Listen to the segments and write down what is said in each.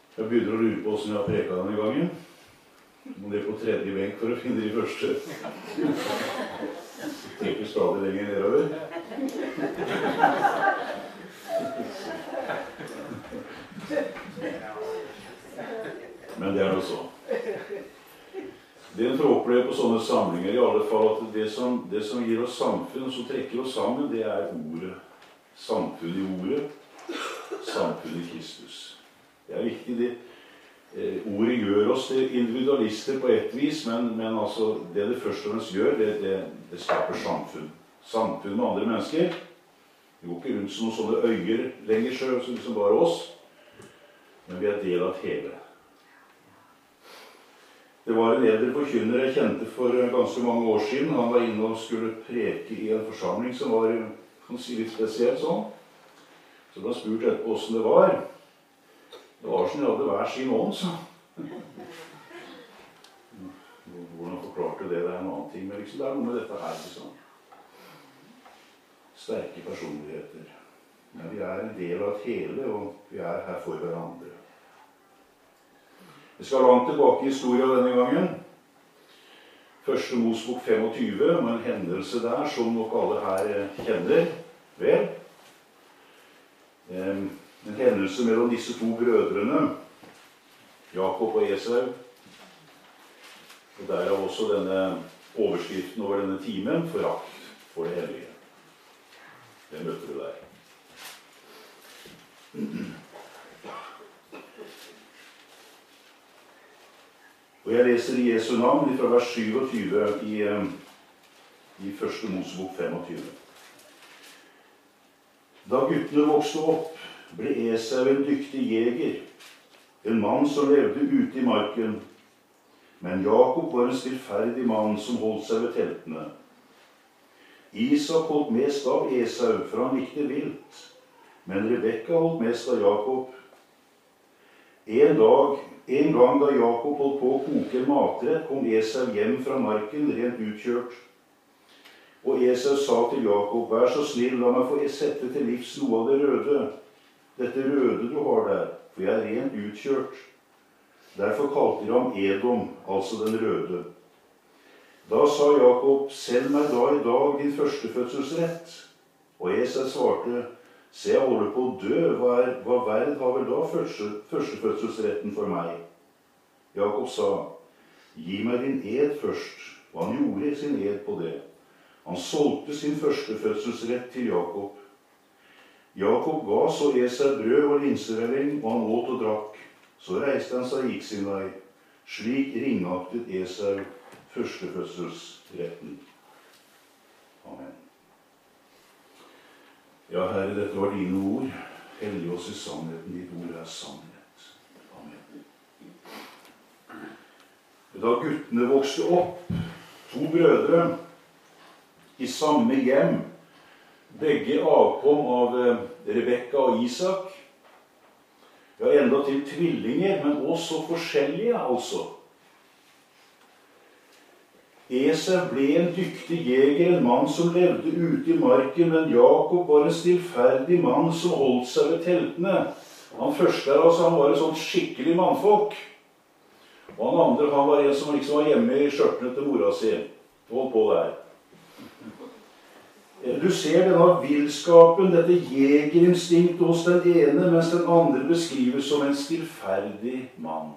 Jeg begynner å lure på hvordan jeg har preket denne gangen. Må det på tredje benk for å finne de første. Trekker stadig lenger nedover. Men det er noe så. Det en får oppleve på sånne samlinger, i alle fall at det som gir oss samfunn, som trekker oss sammen, det er ordet. Samfunn i ordet. Samfunn i Kristus. Det er viktig, det. Ordet gjør oss til individualister på et vis, men altså, det først og fremst gjør, det skaper samfunn. Samfunn med andre mennesker. Vi går ikke rundt som noen sånne øyer lenger, som bare oss, men vi er del av et hele. Det var en eldre forkynner jeg kjente for ganske mange år siden. Han var inne og skulle preke i en forsamling som var, kan si, litt spesielt sånn. Så da spurte jeg etterpå hvordan det var. Det var som jeg hadde hver sin ånd, så. Hvordan forklarte det? Det er en annen ting, men liksom, det er noe med dette her, liksom. Sterke personligheter. Men vi er en del av et hele, og vi er her for hverandre. Vi skal langt tilbake i historien denne gangen. Første Mosebok 25, om en hendelse der, som nok alle her kjenner vel. En hendelse mellom disse to brødrene, Jakob og Esau. Og derav også denne overskriften over denne timen, forakt for det hellige. Det møter vi der. Og jeg leser i Jesu navn fra vers 27 i første Mosebok 25. Da guttene vokste opp, ble Esau en dyktig jeger, en mann som levde ute i marken. Men Jakob var en stillferdig mann som holdt seg ved teltene. Isak holdt mest av Esau, for han likte vilt, men Rebekka holdt mest av Jakob. En gang da Jakob holdt på å koke en matrett, kom Esau hjem fra marken rent utkjørt. Og Esau sa til Jakob, vær så snill, la meg få sette til livs noe av det røde. Dette røde du har der, for jeg er rent utkjørt. Derfor kalte de ham Edom, altså den røde. Da sa Jakob, send meg da i dag din førstefødselsrett. Og Esau svarte, se, jeg holder på å dø, hva verd har vel da førstefødselsretten for meg? Jakob sa, gi meg din ed først, og han gjorde sin ed på det. Han solgte sin førstefødselsrett til Jakob. Jakob ga så Esau brød og linsevelling, og han åt og drakk. Så reiste han seg og gikk sin vei. Slik ringaktet Esau førstefødselsretten. Amen. Ja, Herre, dette var dine ord. Hellig oss i sannheten. Ditt ord er sannhet. Amen. Da guttene vokste opp, to brødre, i samme hjem, begge avkom av Rebekka og Isak. Ja, enda til tvillinger, men også forskjellige, altså. Esau ble en dyktig jeger, en mann som levde ute i marken, men Jakob var en stillferdig mann som holdt seg ved teltene. Han første der, altså, han var en sånn skikkelig mannfolk. Og han andre, han var en som liksom var hjemme i skjørtene til mora si. Holdt på der. Du ser denne villskapen, dette jegerinstinktet hos den ene, mens den andre beskrives som en stillferdig mann.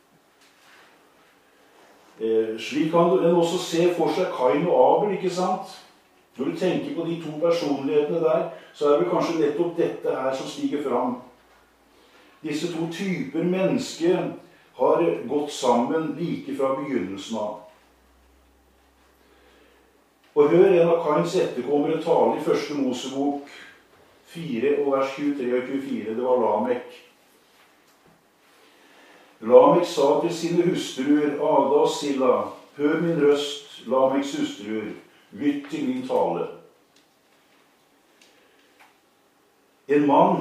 Slik kan en også se for seg Kain og Abel, ikke sant? Når du tenker på de to personlighetene der, så er det kanskje nettopp dette her som stiger fram. Disse to typer mennesker har gått sammen like fra begynnelsen av. Og hør en av Kains etterkommere tale i første Mosebok 4 og vers 23 og 24. Det var Lamek. Lamek sa til sine hustruer, Ada og Silla, hør min røst, Lameks hustruer, lytt til min tale. En mann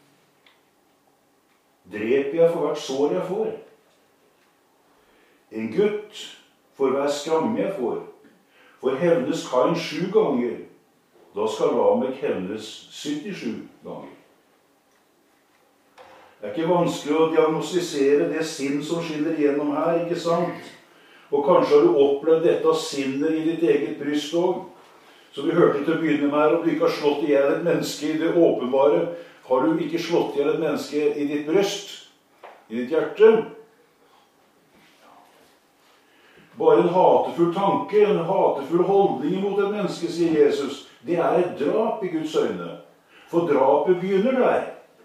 dreper jeg for hvert sår jeg får. En gutt for hver skramme jeg får. For hevnes Kain 7 ganger, da skal Lamek hevnes 77 ganger. Det er ikke vanskelig å diagnostisere det sinn som skinner igjennom her, ikke sant? Og kanskje har du opplevd dette av sinnet i ditt eget bryst også. Så vi hørte til å begynne med her, om du ikke har slått ihjel et menneske i det åpenbare, har du ikke slått ihjel et menneske i ditt bryst, i ditt hjerte. Bare en hatefull tanke, en hatefull holdning mot et menneske, sier Jesus, det er et drap i Guds øyne. For drapet begynner der.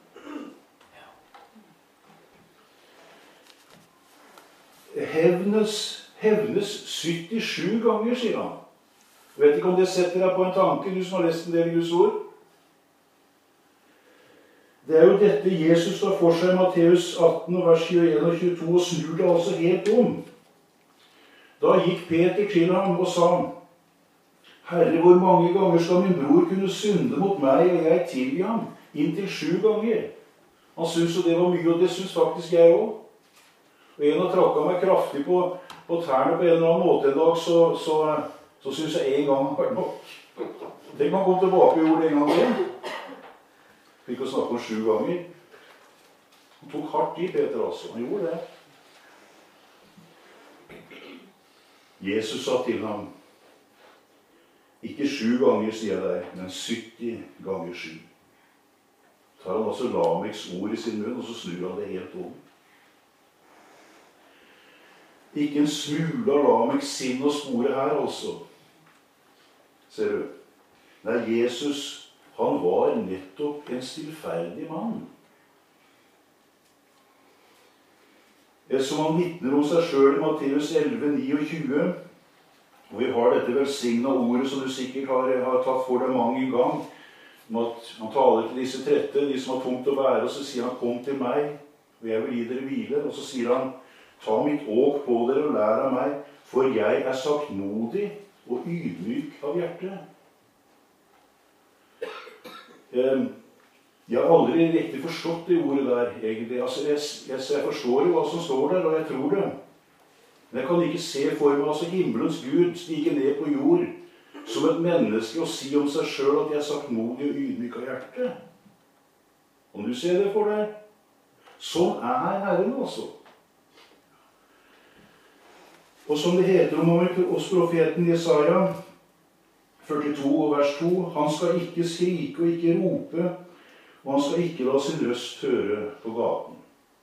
Hevnes 77 ganger, sier han. Jeg vet ikke om det setter deg på en tanke, du som har lest en del Guds ord. Det er jo dette Jesus tar for seg i Matteus 18, vers 21 og 22, og snur det altså helt om. Da gikk Peter til ham og sa, Herre, hvor mange ganger skal min bror kunne synde mot meg, og jeg tilgi ham? Inntil 7 ganger. Han syntes jo det var mye, og det synes faktisk jeg også. Og en har trakket meg kraftig på tærne på en eller annen måte en dag, så synes jeg en gang var nok. Tenk man kom tilbake og gjorde det en gang til. Fikk å snakke om 7 ganger. Han tok hardt i Peter altså. Han gjorde det. Jesus sa til ham, ikke 7 ganger, sier jeg deg, men 70 ganger 7. Tar han altså Lameks ord i sin munn, og så snur han det helt om. Ikke en smule av Lameks sinn og spore her, altså. Ser du? Nei, Jesus, han var nettopp en stillferdig mann. Som han vitner om seg selv i Matteus 11, 29, og vi har dette velsignet ordet som du sikkert har tatt for deg mange gang, om at han taler til disse 13, de som har tungt å bære, og så sier han, kom til meg, og jeg vil gi dere hvile, og så sier han, ta mitt åk på dere og lær av meg, for jeg er saktmodig og ydmyk av hjerte. Jeg har aldri riktig forstått det ordet der, egentlig. Altså, jeg forstår jo hva som står der, og jeg tror det. Men jeg kan ikke se for meg altså himmelens Gud stige ned på jord som et menneske og si om seg selv at jeg er saktmodig og ydmyk av hjerte. Om du ser det for deg, sånn er Herren altså. Og som det heter om hos profeten Jesaja 42 vers 2, han skal ikke skrike og ikke rope, og han skal ikke la sin røst høre på gaten.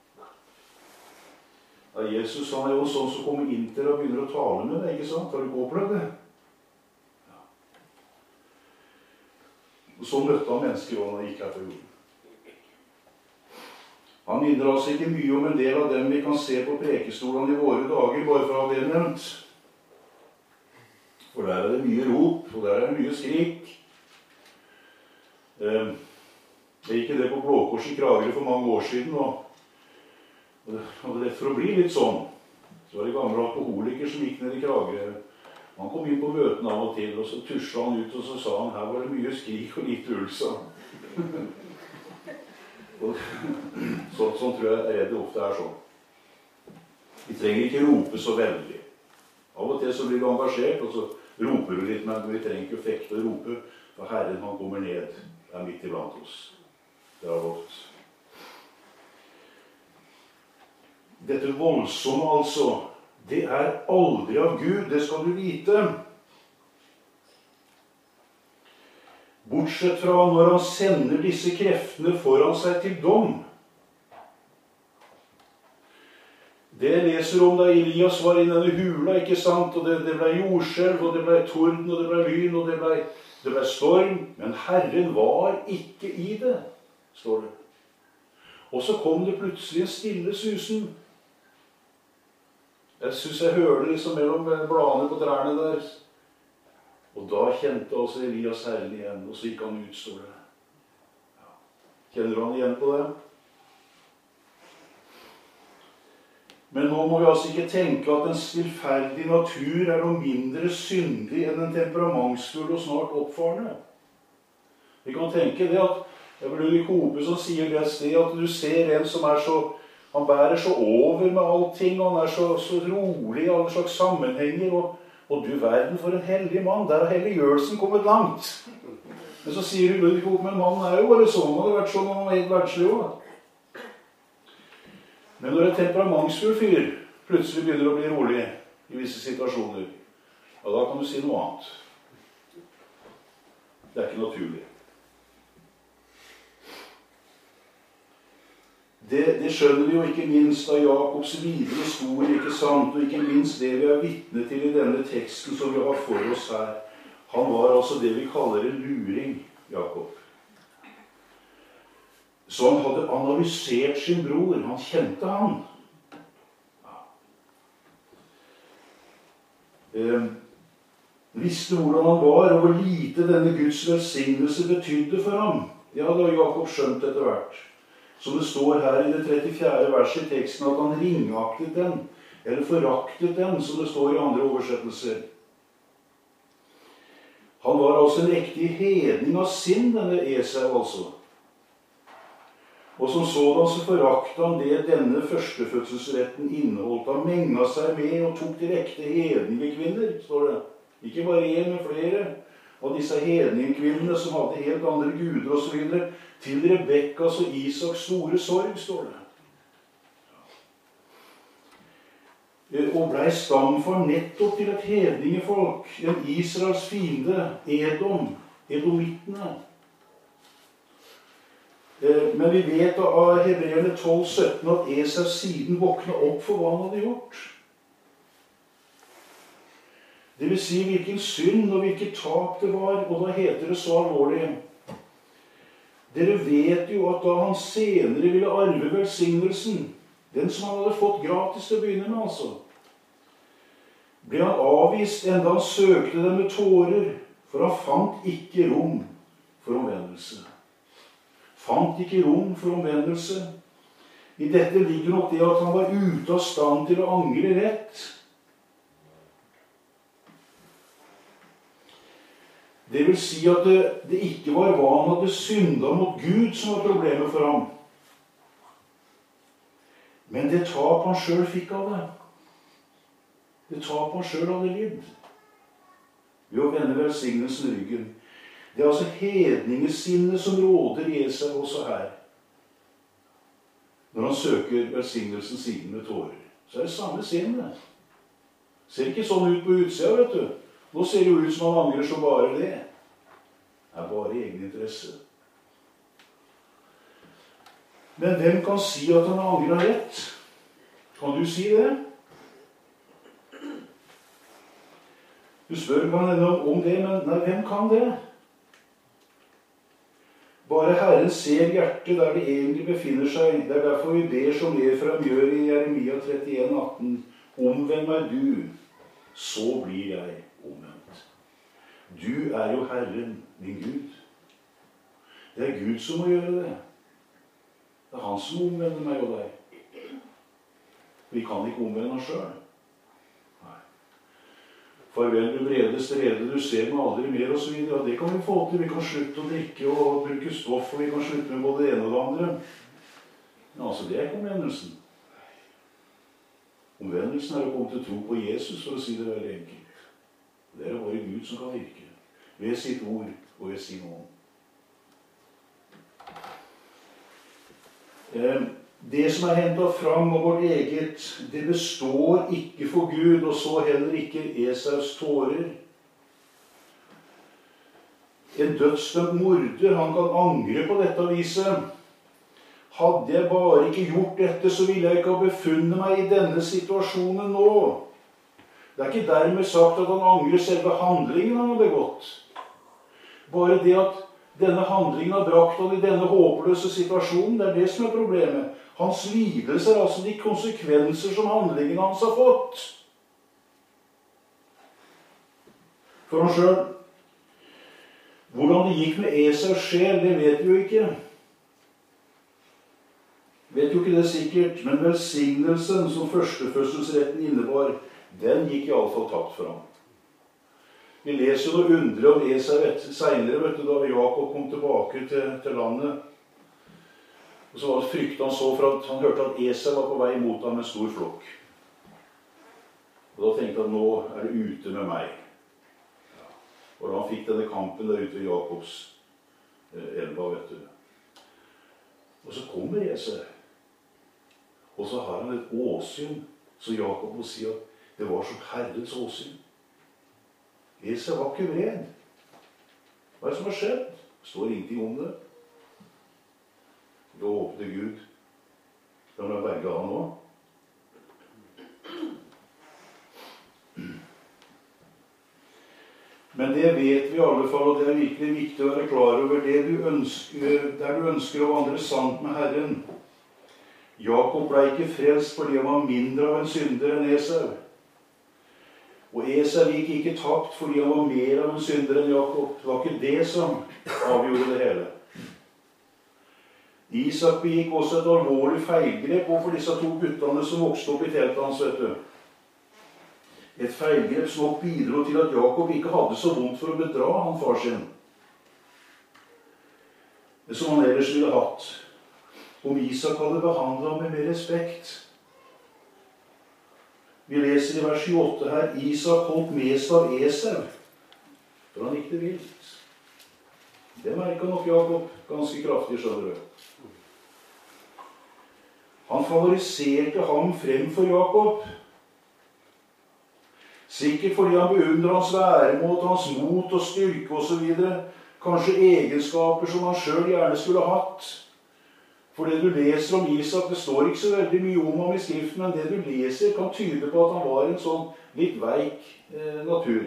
Ja, Jesus han er jo sånn som kommer inn til deg og begynner å tale med deg, ikke sant? Har du ikke opplevd det? Ja. Og så møtte han mennesker når han gikk her på jorden. Han minner altså ikke mye om en del av dem vi kan se på prekestolene i våre dager, bare for å ha det nevnt. For der er det mye rop, og der er det mye skrik. Jeg gikk det på Blå Kors i Kragerø for mange år siden, og det hadde rett for å bli litt sånn. Så var det gamle alkoholiker som gikk ned i Kragerø. Han kom inn på møtene av og til, og så tusset han ut, og så sa han, her var det mye skrik og lite ulsa. Sånn tror jeg det ofte er sånn. Vi trenger ikke rope så veldig. Av og til så blir du engasjert, og så roper du litt, men vi trenger ikke å fekte og rope, for Herren han kommer ned, er midt iblant oss. Det er godt. Dette voldsomme altså, det er aldri av Gud, det skal du vite. Bortsett fra når han sender disse kreftene foran seg til dom. Det jeg leser om da Elias var i denne hula, ikke sant? Og det ble jordskjelv, og det ble torden, og det ble lyn, og det ble storm. Men Herren var ikke i det, står det. Og så kom det plutselig en stille susen. Jeg synes jeg hørte liksom mellom bladene på trærne der. Og da kjente altså Elias Herren igjen, og så gikk han ut, står det. Ja. Kjenner du han igjen på det? Men nå må vi altså ikke tenke at en stillferdig natur er noe mindre syndig enn en temperamentsfull og snart oppfarende. Vi kan tenke det at, det er Ludvig Hope som sier det et sted, at du ser en som er så, han bærer så over med allting, og han er så rolig i alle slags sammenhenger, og du verden for en hellig mann, der har helliggjørelsen kommet langt. Men så sier Ludvig Hope, men mannen er jo bare sånn, han har vært sånn, han var helt verdslig også. Men når en temperamentsfull fyr plutselig begynner å bli rolig i visse situasjoner, ja, da kan du si noe annet. Det er ikke naturlig. Det skjønner vi jo ikke minst av Jakobs videre historie, ikke sant? Og ikke minst det vi er vitne til i denne teksten som vi har for oss her. Han var altså det vi kaller en luring, Jakob. Så han hadde analysert sin bror. Han kjente han. Visste hvordan han var, og hvor lite denne Guds velsignelse betydde for ham. Ja, det har Jakob skjønt etter hvert. Som det står her i det 34. verset i teksten, at han ringaktet den, eller foraktet den, som det står i andre oversettelser. Han var altså en riktig hedning av sinn, denne Esau altså. Og som sådan så foraktet han det denne førstefødselsretten inneholdt. Han menga seg med og tok direkte hedningekvinner, står det. Ikke bare en, men flere av disse hedningekvinnene som hadde helt andre guder og så videre, til Rebekkas og Isaks store sorg, står det. Og blei stamfar nettopp til et hedningefolk, en Israels fiende, edomittene. Men vi vet av Hebreerne 12:17 at Esau siden våkna opp for hva han hadde gjort. Det vil si hvilken synd og hvilket tap det var, og da heter det så alvorlig. Dere vet jo at da han senere ville arve velsignelsen, den som han hadde fått gratis til å begynne med, altså, ble han avvist enda han søkte den med tårer, for han fant ikke rom for omvendelse. Fant ikke rom for omvendelse. I dette ligger nok det at han var ute av stand til å angre rett. Det vil si at det ikke var hva han hadde syndet mot Gud som var problemet for ham. Men det tap han selv fikk av det. Det tap han selv hadde lidd. Ved å vende velsignelsen ryggen. Det er altså hedningesinnet som råder i Esau også her. Når han søker velsignelsen siden med tårer, så er det samme sinnet. Ser ikke sånn ut på utsida, vet du. Nå ser det jo ut som han angrer så bare det. Det er bare egen interesse. Men hvem kan si at han angrer rett? Kan du si det? Du spør kan hende om det, men nei, hvem kan det? Bare Herren ser hjertet der det egentlig befinner seg. Det er derfor vi ber som Efraim gjør i Jeremia 31,18. Omvend meg du, så blir jeg omvendt. Du er jo Herren, min Gud. Det er Gud som må gjøre det. Det er han som omvender meg og deg. Vi kan ikke omvende oss selv. Nei. Farvel du brede strede, du ser meg aldri mer og så videre. Ja, det kan vi få til. Vi kan slutte å drikke og bruke stoff, og vi kan slutte med både det ene og det andre. Men altså, det er ikke omvendelsen. Omvendelsen er å komme til tro på Jesus, for å si det veldig enkelt. Det er bare Gud som kan virke. Ved sitt ord og ved sin ånd. Det som er hentet fram av vårt eget, det består ikke for Gud, og så heller ikke Esaus tårer. En dødsdømt morder, han kan angre på dette viset. Hadde jeg bare ikke gjort dette, så ville jeg ikke ha befunnet meg i denne situasjonen nå. Det er ikke dermed sagt at han angrer selve handlingen han har begått. Bare det at denne handlingen har brakt han i denne håpløse situasjonen, det er det som er problemet. Hans lidelse er altså de konsekvenser som handlingen hans har fått. For han selv. Hvordan det gikk med Esaus sjel, det vet vi jo ikke. Vet jo ikke det sikkert, men velsignelsen som førstefødselsretten innebar, den gikk i alle fall tapt for ham. Vi leser jo noe underlig om Esau senere, vet du, da Jakob kom tilbake til landet. Og så fryktet han så for at han hørte at Esau var på vei mot ham med en stor flokk. Og da tenkte han, nå er det ute med meg. Og da han fikk denne kampen der ute ved Jakobs elva, vet du. Og så kommer Esau. Og så har han et åsyn, så Jakob må si at det var som Herrens åsyn. Esau var ikke vred. Hva er det som har skjedd? Det står ingenting om det. Vi håper Gud kan la berge han nå. Men det vet vi i alle fall, og det er virkelig viktig å være klar over det der du ønsker å vandre sant med Herren. Jakob ble ikke frelst fordi han var mindre av en synder enn Esau. Og Esau gikk ikke tapt fordi han var mer av en synder enn Jakob. Det var ikke det som avgjorde det hele. Isak begikk også et alvorlig feilgrep overfor disse to guttene som vokste opp i teltet hans, vet du. Et feilgrep som nok bidro til at Jakob ikke hadde så vondt for å bedra han far sin. Det som han ellers ville hatt. Om Isak hadde behandlet ham med mer respekt. Vi leser i vers 28 her, Isak holdt mest av Esau, for han gikk det vilt. Det merket nok Jakob ganske kraftig, skjønner du. Han favoriserte ham fremfor Jakob. Sikkert fordi han beundrer hans væremåte, hans mot og styrke og så videre. Kanskje egenskaper som han selv gjerne skulle hatt. For det du leser om Isak, det står ikke så veldig mye om ham i skriften, men det du leser kan tyde på at han var en sånn litt veik natur.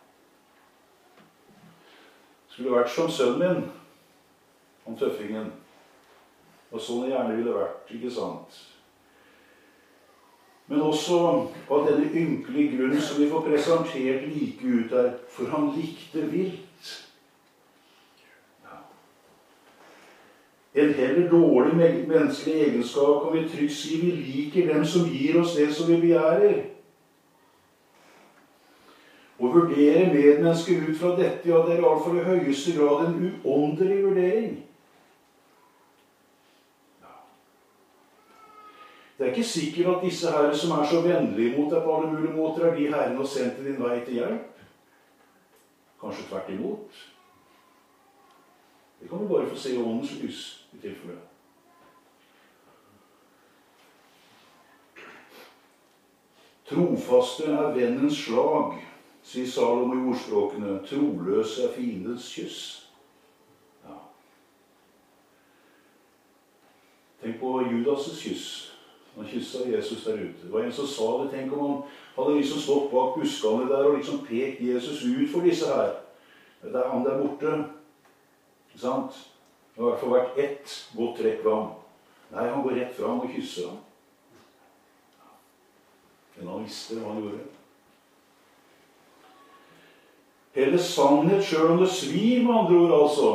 Skulle vært som sønnen min, han tøffingen. Og sånn det gjerne ville vært, ikke sant? Men også av denne ynkelige grunnen som vi får presentert like ut her, for han likte vilt. En heller dårlig menneskelig egenskap kan vi trygt si vi liker dem som gir oss det som vi begjærer. Å vurdere medmennesker ut fra dette, ja, det er i alle fall i høyeste grad en uåndelig vurdering. Det er ikke sikkert at disse herrer som er så vennlige mot deg på alle mulige måter, er de herrene og sendt din vei til hjelp. Kanskje tvert imot. Det kan vi bare få se i åndens lys i tilfelle. Trofaste er vennens slag, sier Salomo i ordspråkene. Troløse er fiendens kyss. Ja. Tenk på Judas' kyss. Han kysset Jesus der ute. Det var en som sa det. Tenk om han hadde liksom stått bak buskene der og liksom pekt Jesus ut for disse her. Det er han der borte. Ikke sant? Det har i hvert fall vært ett godt trekk fram. Nei, han går rett fram og kysser ham. Men han visste hva han gjorde. Hele sannhet, selv om det svir, med andre ord altså.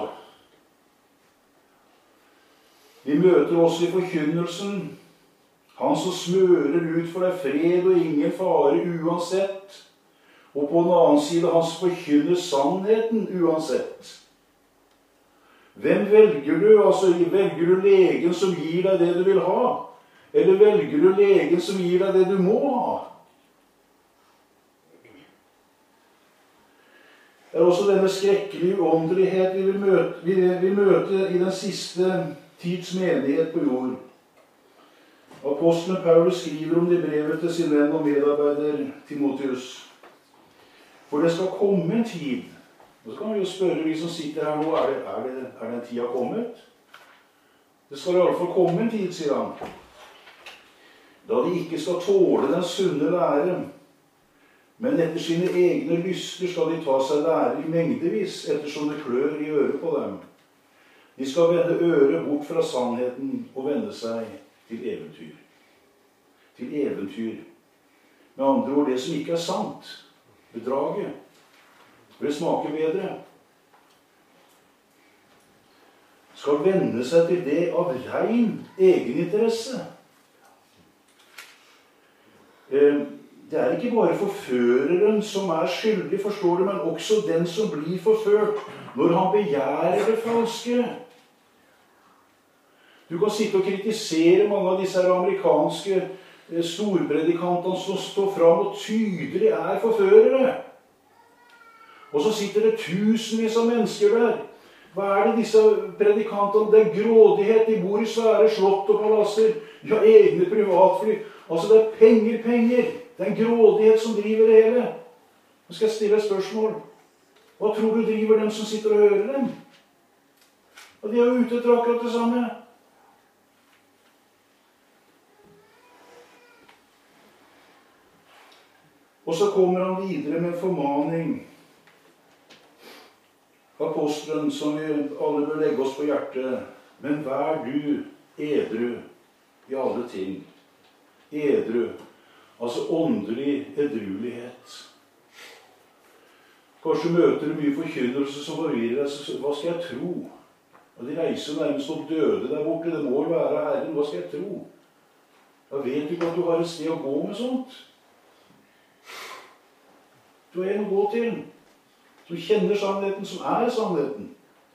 Vi møter oss i forkynnelsen. Han som smører ut for deg fred og ingen fare uansett. Og på den annen side han som forkynner sannheten uansett. Hvem velger du? Altså, velger du legen som gir deg det du vil ha? Eller velger du legen som gir deg det du må ha? Det er også denne skrekkelige uåndelighet vi vil møte i den siste tids menighet på jord. Apostelen Paulus skriver om det i brevet til sin venn og medarbeider Timotheus. For det skal komme en tid. Og så kan vi jo spørre vi som sitter her nå, er den tida kommet? Det skal i alle fall komme en tid, sier han. Da de ikke skal tåle den sunne lære, men etter sine egne lyster skal de ta seg lære i mengdevis, ettersom det klør i øret på dem. De skal vende øret bort fra sannheten og vende seg til eventyr. Til eventyr. Med andre ord, det som ikke er sant. Bedraget. For det smaker bedre. Skal vende seg til det av rein egeninteresse. Det er ikke bare forføreren som er skyldig, forstår du, men også den som blir forført når han begjærer det falske. Du kan sitte og kritisere mange av disse amerikanske storpredikantene som står fram og tydelig er forførere. Og så sitter det tusenvis av mennesker der. Hva er det disse predikantene? Det er grådighet. De bor i svære slott og palasser. De har egne privatfly. Altså, det er penger, penger. Det er en grådighet som driver det hele. Nå skal jeg stille et spørsmål. Hva tror du driver dem som sitter og hører dem? Og de er jo ute etter akkurat det samme. Og så kommer han videre med en formaning. Apostelen som vi alle bør legge oss på hjertet. Men vær du edru i alle ting. Edru. Altså åndelig edruelighet. Kanskje møter du mye forkynnelse som forvirrer deg. Så hva skal jeg tro? Og de reiser nærmest opp døde der borte. Det må jo være Herren. Hva skal jeg tro? Da vet du ikke at du har et sted å gå med sånt. Du har en å gå til. Som kjenner sannheten, som er sannheten.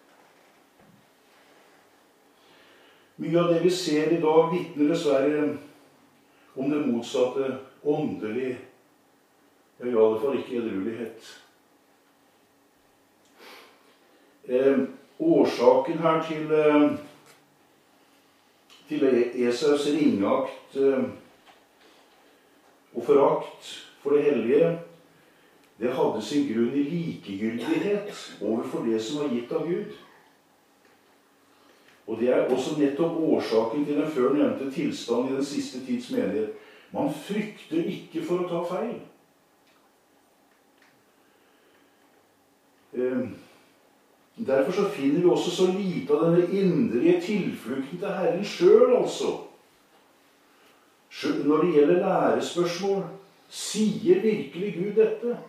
Mye av det vi ser i dag vitner dessverre om det motsatte, åndelig, i alle fall ikke edruelighet. Årsaken her til Esaus ringakt og forakt for det hellige, det hadde sin grunn i likegyldighet overfor det som var gitt av Gud. Og det er også nettopp årsaken til den før nevnte tilstand i den siste tids menighet. Man frykter ikke for å ta feil. Derfor så finner vi også så lite av denne indre tilflukten til Herren selv, altså. Når det gjelder lærespørsmål, sier virkelig Gud dette?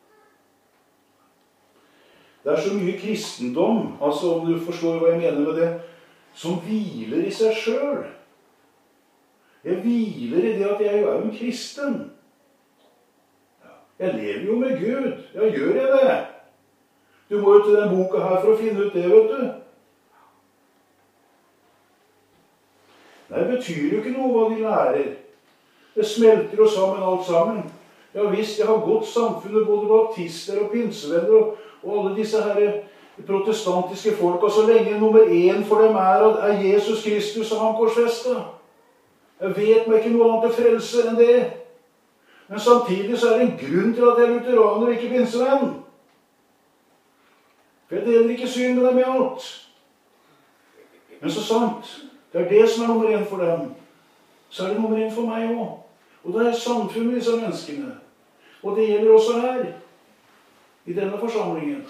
Det er så mye kristendom, altså om du forstår hva jeg mener med det, som hviler i seg selv. Jeg hviler i det at jeg er jo en kristen. Jeg lever jo med Gud. Ja, gjør jeg det? Du må jo til den boka her for å finne ut det, vet du. Nei, det betyr jo ikke noe hva de lærer. Det smelter jo sammen alt sammen. Ja visst, jeg har godt samfunnet, både baptister og pinsevenner og alle disse her protestantiske folk, og så lenge nummer 1 for dem er Jesus Kristus og han korsfestet. Jeg vet meg ikke noe annet til frelse enn det. Men samtidig så er det en grunn til at jeg er lutheraner og ikke pinsevenn. For jeg deler ikke syn med dem i alt. Men så sant, det er det som er nummer 1 for dem. Så er det nummer 1 for meg også. Og det er samfunnet med disse menneskene. Og det gjelder også her, i denne forsamlingen.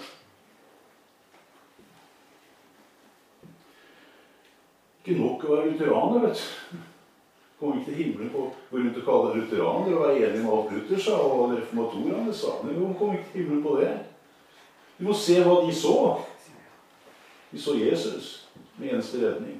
Ikke nok å være lutheraner, vet du. Kom ikke til himmelen på gå rundt og kalle det lutheraner og være enig med alt Luther sa og reformatorene sa. Men kom ikke til himmelen på det. Du må se hva de så. De så Jesus med eneste redning.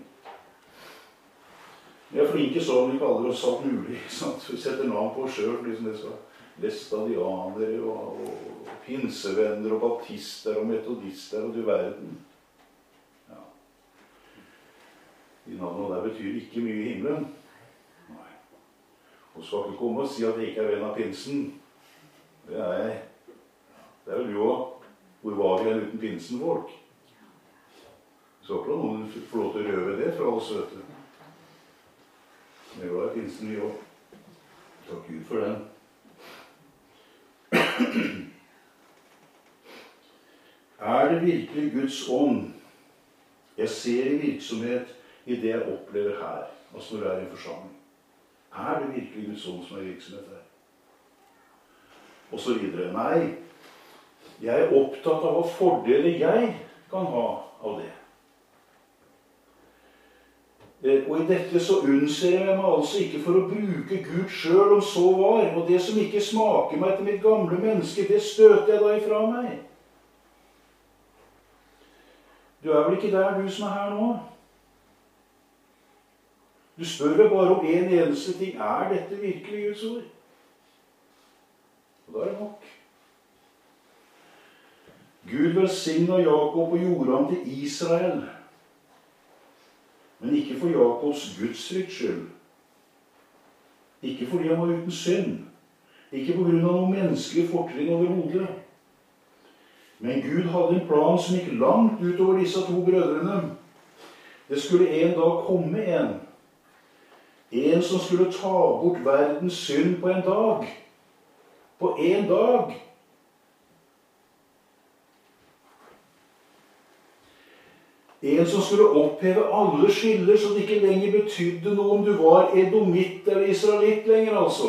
Vi er flinke sånn, vi kaller oss alt mulig. Sant? Vi setter navn på oss selv, liksom det skal. Læstadianere og pinsevenner og baptister og metodister og du verden. Ja. De navnene der betyr ikke mye i himmelen. Nei. Og skal ikke komme og si at jeg ikke er venn av pinsen. Det er jeg. Det er vel du også. Hvor var vi uten pinsenfolk? Så ikke noen får lov til å røve det fra oss, vet du. Men jeg var i pinsen vi også. Takk Gud for den. Er det virkelig Guds ånd jeg ser i virksomhet i det jeg opplever her, altså når jeg er i en forsamling? Er det virkelig Guds ånd som er i virksomhet her? Og så videre. Nei, jeg er opptatt av hva fordeler jeg kan ha av det. Og i dette så unnser jeg meg altså ikke for å bruke Gud selv om så var, og det som ikke smaker meg til mitt gamle menneske, det støter jeg da ifra meg. Du er vel ikke der, du som er her nå? Du spør vel bare om en eneste ting. Er dette virkelig Guds ord? Og da er det nok. Gud velsignet Jakob og gjorde ham til Israel, men ikke for Jakobs gudsfrykt skyld. Ikke fordi han var uten synd. Ikke på grunn av noen menneskelige fortrinn overhodet. Men Gud hadde en plan som gikk langt utover disse to brødrene. Det skulle en dag komme en. En som skulle ta bort verdens synd på en dag. På en dag. En som skulle oppheve alle skiller, så det ikke lenger betydde noe om du var edomitt eller israelitt lenger, altså.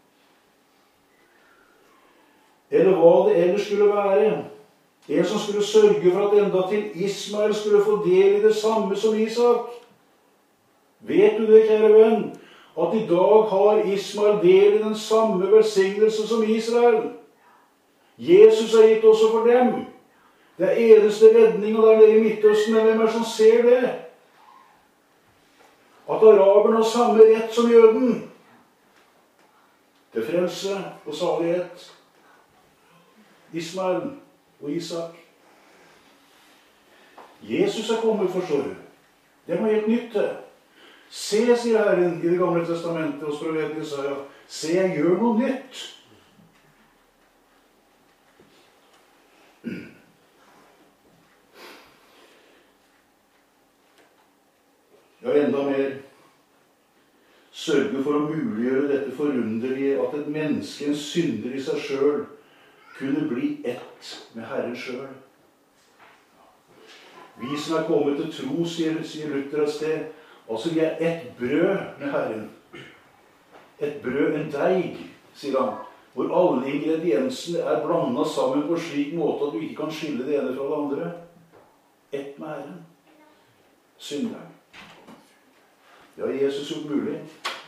Eller hva det ellers skulle være. En som skulle sørge for at enda til Ismael skulle få del i det samme som Isak. Vet du det, kjære venn, at i dag har Ismael del i den samme velsignelse som Israel? Jesus er gitt også for dem. Det er eneste redning, og det er det i Midtøsten. Men hvem er som ser det? At araberen har samme rett som jøden. Til frelse og salighet. Ismael og Isak. Jesus er kommet, forstår du. Det var helt nytt det. Se, sier Herren i Det gamle testamentet hos profeten Jesaja. Se, jeg gjør noe nytt. Ja, enda mer. Sørge for å muliggjøre dette forunderlige at et menneske, en synder i seg selv, kunne bli ett med Herren selv. Vi som er kommet til tro, sier Luther et sted, altså vi er ett brød med Herren. Et brød, en deig, sier han, hvor alle ingrediensene er blandet sammen på slik måte at du ikke kan skille det ene fra det andre. Ett med Herren. Synderen. Det har Jesus gjort mulig.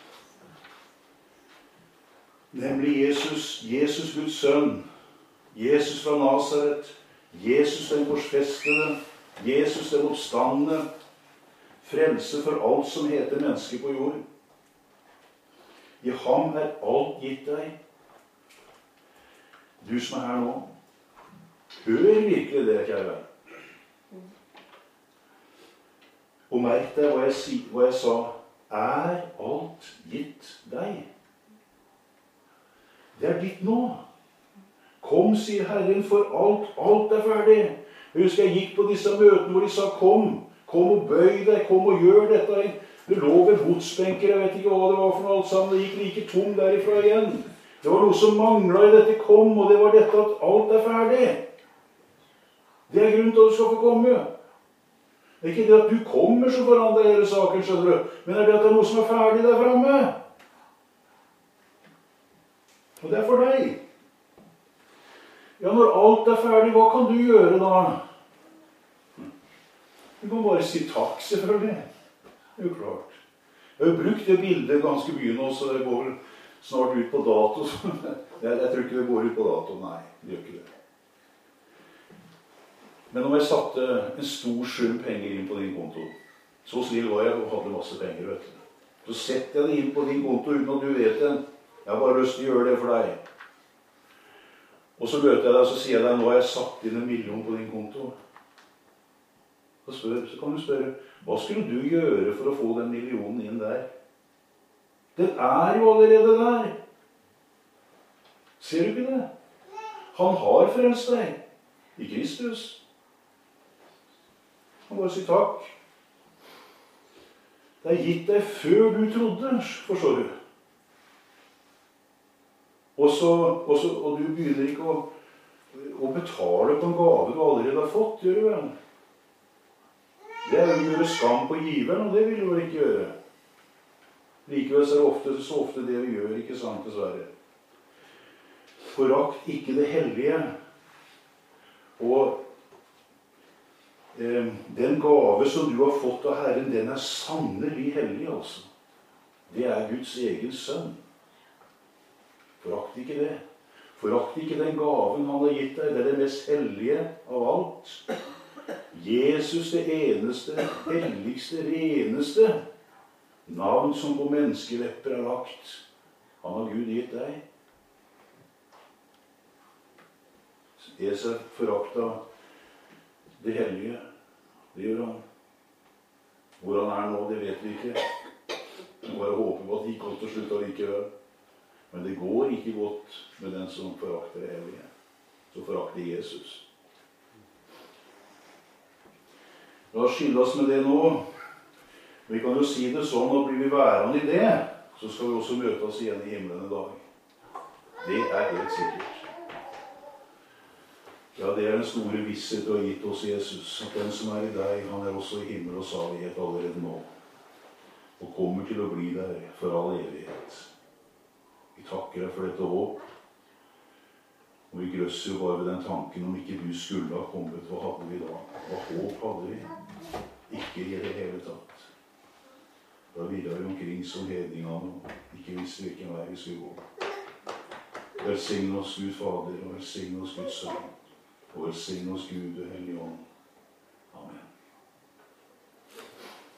Nemlig Jesus Guds sønn, Jesus fra Nazaret, Jesus den korsfestede, Jesus den oppstandende, frelse for alt som heter menneske på jord. I ham er alt gitt deg. Du som er her nå, hør virkelig det, kjære venn. Og merk deg hva jeg sa. Er alt gitt deg? Det er ditt nå. Kom, sier Herren, for alt er ferdig. Jeg husker jeg gikk på disse møtene hvor de sa, kom og bøy deg, kom og gjør dette. Det lå ved botsbenker, jeg vet ikke hva det var for noe alt sammen. Det gikk like tom derifra igjen. Det var noe som manglet i dette kom, og det var dette at alt er ferdig. Det er grunnen til at du skal få komme. Det er ikke det at du kommer som forandrer hele saken, skjønner du, men det er det at det er noe som er ferdig der fremme. Og det er for deg. Ja, når alt er ferdig, hva kan du gjøre da? Du kan bare si takk, selvfølgelig. Det er jo klart. Jeg har jo brukt det bildet ganske mye nå, så det går vel snart ut på dato. Jeg tror ikke det går ut på dato, nei, det gjør ikke det. Men om jeg satte en stor sum penger inn på din konto, så snill var jeg og hadde masse penger, vet du. Så setter jeg det inn på din konto uten at du vet det. Jeg har bare lyst til å gjøre det for deg. Og så møter jeg deg, og så sier jeg deg, nå har jeg satt inn 1 million på din konto. Så kan du spørre, hva skulle du gjøre for å få den millionen inn der? Den er jo allerede der. Ser du ikke det? Han har frelst deg i Kristus. Han bare sier takk. Det er gitt deg før du trodde, forstår du. Og du begynner ikke å betale på en gave du allerede har fått, gjør du vel? Det er jo å gjøre skam på giveren, og det vil du vel ikke gjøre. Likevel så er det så ofte det vi gjør, ikke sant, dessverre. Forakt ikke det hellige. Og den gave som du har fått av Herren, den er sannelig hellig, altså. Det er Guds egen sønn. Forakt ikke det. Forakt ikke den gaven han har gitt deg. Det er det mest hellige av alt. Jesus, det eneste, helligste, reneste navn som på menneskelepper er lagt. Han har Gud gitt deg. Esau forakta det hellige. Det gjør han. Hvor han er nå, det vet vi ikke. Vi bare håper på at det ikke går til slutt allikevel. Men det går ikke godt med den som forakter det hellige. Som forakter Jesus. La oss skille oss med det nå. Vi kan jo si det sånn, og blir vi værende i det, så skal vi også møte oss igjen i himmelen en dag. Det er helt sikkert. Ja, det er den store visshet du har gitt oss, Jesus, at den som er i deg, han er også i himmel og salighet allerede nå, og kommer til å bli der for all evighet. Vi takker deg for dette håp, og vi grøsser jo bare ved den tanken om ikke du skulle ha kommet. Hva hadde vi da? Hva håp hadde vi? Ikke i det hele tatt. Da virret vi omkring som hedningene, og ikke visste hvilken vei vi skulle gå. Velsign oss Gud Fader, og velsign oss Guds Sønn, og velsign oss Gud, Hellige Ånd.